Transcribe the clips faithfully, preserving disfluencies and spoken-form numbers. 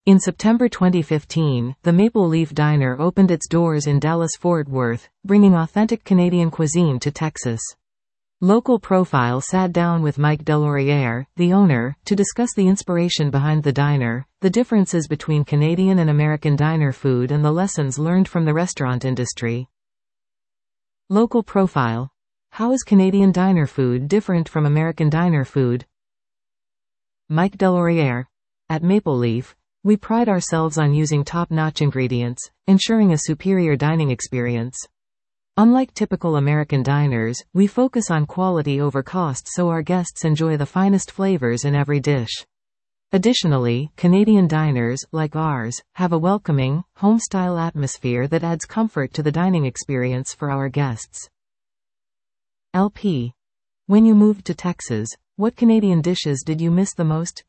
In September twenty fifteen, the Maple Leaf Diner opened its doors in Dallas-Fort Worth, bringing authentic Canadian cuisine to Texas. Local Profile sat down with Mike Deloriere, the owner, to discuss the inspiration behind the diner, the differences between Canadian and American diner food and the lessons learned from the restaurant industry. Local Profile. How is Canadian diner food different from American diner food? Mike Deloriere. At Maple Leaf, we pride ourselves on using top-notch ingredients, ensuring a superior dining experience. Unlike typical American diners, we focus on quality over cost so our guests enjoy the finest flavors in every dish. Additionally, Canadian diners, like ours, have a welcoming, home-style atmosphere that adds comfort to the dining experience for our guests. L P. When you moved to Texas, what Canadian dishes did you miss the most?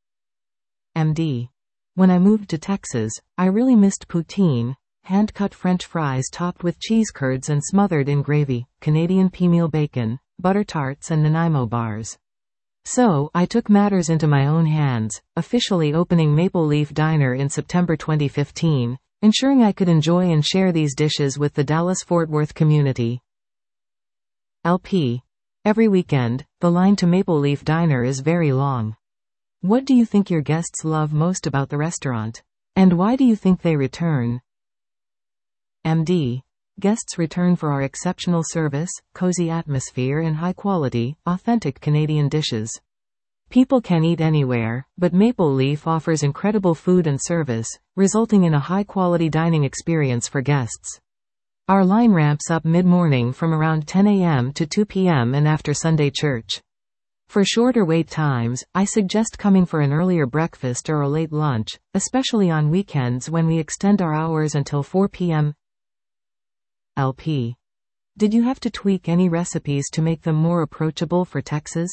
M D. When I moved to Texas, I really missed poutine, hand-cut French fries topped with cheese curds and smothered in gravy, Canadian pea-meal bacon, butter tarts and Nanaimo bars. So, I took matters into my own hands, officially opening Maple Leaf Diner in September twenty fifteen, ensuring I could enjoy and share these dishes with the Dallas-Fort Worth community. L P. Every weekend, the line to Maple Leaf Diner is very long. What do you think your guests love most about the restaurant? And why do you think they return? M D. Guests return for our exceptional service, cozy atmosphere and high-quality, authentic Canadian dishes. People can eat anywhere, but Maple Leaf offers incredible food and service, resulting in a high-quality dining experience for guests. Our line ramps up mid-morning from around ten a m to two p m and after Sunday church. For shorter wait times, I suggest coming for an earlier breakfast or a late lunch, especially on weekends when we extend our hours until four p m L P. Did you have to tweak any recipes to make them more approachable for Texas?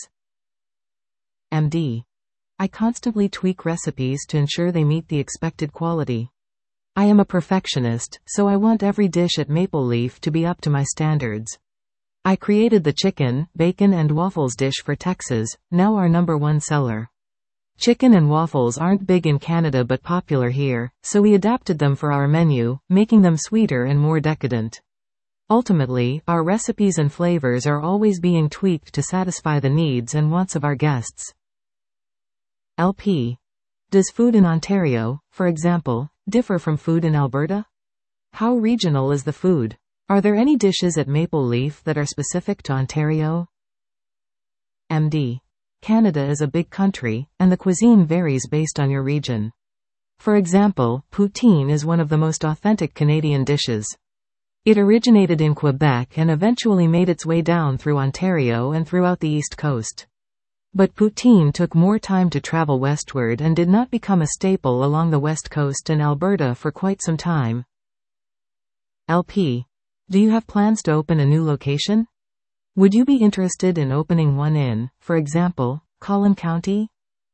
M D. I constantly tweak recipes to ensure they meet the expected quality. I am a perfectionist, so I want every dish at Maple Leaf to be up to my standards. I created the chicken, bacon and waffles dish for Texas, now our number one seller. Chicken and waffles aren't big in Canada but popular here, so we adapted them for our menu, making them sweeter and more decadent. Ultimately, our recipes and flavors are always being tweaked to satisfy the needs and wants of our guests. L P. Does food in Ontario, for example, differ from food in Alberta? How regional is the food? Are there any dishes at Maple Leaf that are specific to Ontario? M D. Canada is a big country, and the cuisine varies based on your region. For example, poutine is one of the most authentic Canadian dishes. It originated in Quebec and eventually made its way down through Ontario and throughout the East Coast. But poutine took more time to travel westward and did not become a staple along the West Coast and Alberta for quite some time. L P. Do you have plans to open a new location? Would you be interested in opening one in, for example, Collin County?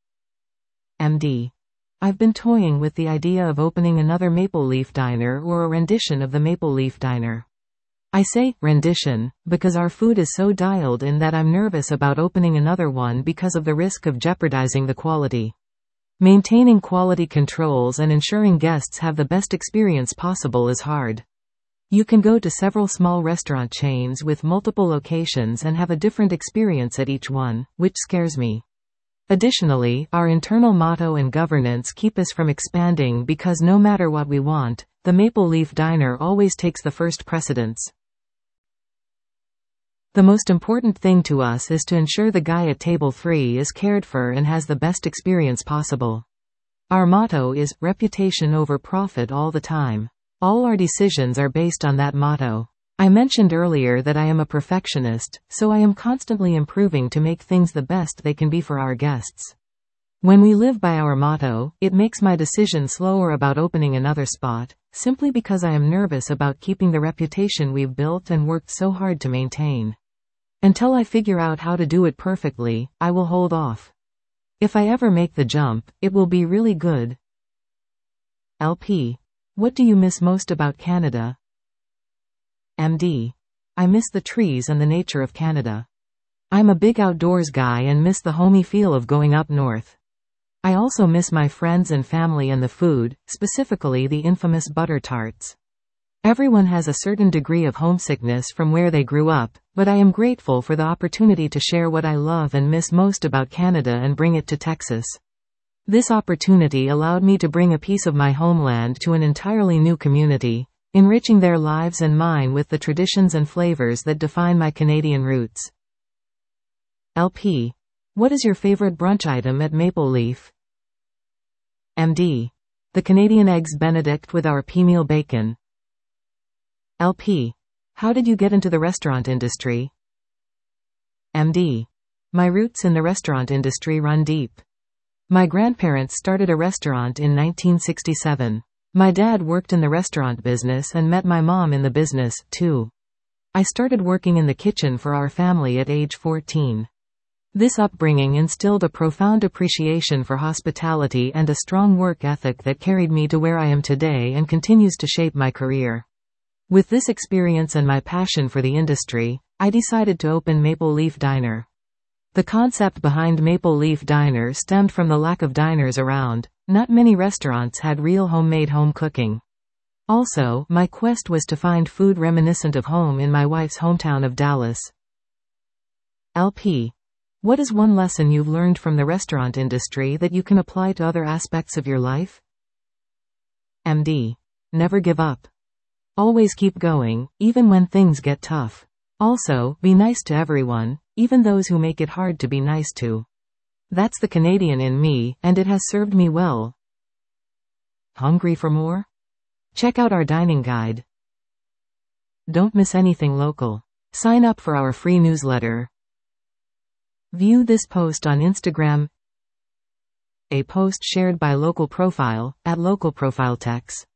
M D. I've been toying with the idea of opening another Maple Leaf Diner or a rendition of the Maple Leaf Diner. I say rendition because our food is so dialed in that I'm nervous about opening another one because of the risk of jeopardizing the quality. Maintaining quality controls and ensuring guests have the best experience possible is hard. You can go to several small restaurant chains with multiple locations and have a different experience at each one, which scares me. Additionally, our internal motto and governance keep us from expanding because no matter what we want, the Maple Leaf Diner always takes the first precedence. The most important thing to us is to ensure the guy at table three is cared for and has the best experience possible. Our motto is, reputation over profit all the time. All our decisions are based on that motto. I mentioned earlier that I am a perfectionist, so I am constantly improving to make things the best they can be for our guests. When we live by our motto, it makes my decision slower about opening another spot, simply because I am nervous about keeping the reputation we've built and worked so hard to maintain. Until I figure out how to do it perfectly, I will hold off. If I ever make the jump, it will be really good. L P. What do you miss most about Canada? M D. I miss the trees and the nature of Canada. I'm a big outdoors guy and miss the homey feel of going up north. I also miss my friends and family and the food, specifically the infamous butter tarts. Everyone has a certain degree of homesickness from where they grew up, but I am grateful for the opportunity to share what I love and miss most about Canada and bring it to Texas. This opportunity allowed me to bring a piece of my homeland to an entirely new community, enriching their lives and mine with the traditions and flavors that define my Canadian roots. L P. What is your favorite brunch item at Maple Leaf? M D. The Canadian Eggs Benedict with our pea meal bacon. L P. How did you get into the restaurant industry? M D. My roots in the restaurant industry run deep. My grandparents started a restaurant in nineteen sixty-seven. My dad worked in the restaurant business and met my mom in the business, too. I started working in the kitchen for our family at age fourteen. This upbringing instilled a profound appreciation for hospitality and a strong work ethic that carried me to where I am today and continues to shape my career. With this experience and my passion for the industry, I decided to open Maple Leaf Diner. The concept behind Maple Leaf Diner stemmed from the lack of diners around. Not many restaurants had real homemade home cooking. Also, my quest was to find food reminiscent of home in my wife's hometown of Dallas. L P. What is one lesson you've learned from the restaurant industry that you can apply to other aspects of your life? M D. Never give up. Always keep going, even when things get tough. Also, be nice to everyone, even those who make it hard to be nice to. That's the Canadian in me, and it has served me well. Hungry for more? Check out our dining guide. Don't miss anything local. Sign up for our free newsletter. View this post on Instagram. A post shared by Local Profile, at Local Profile Tex.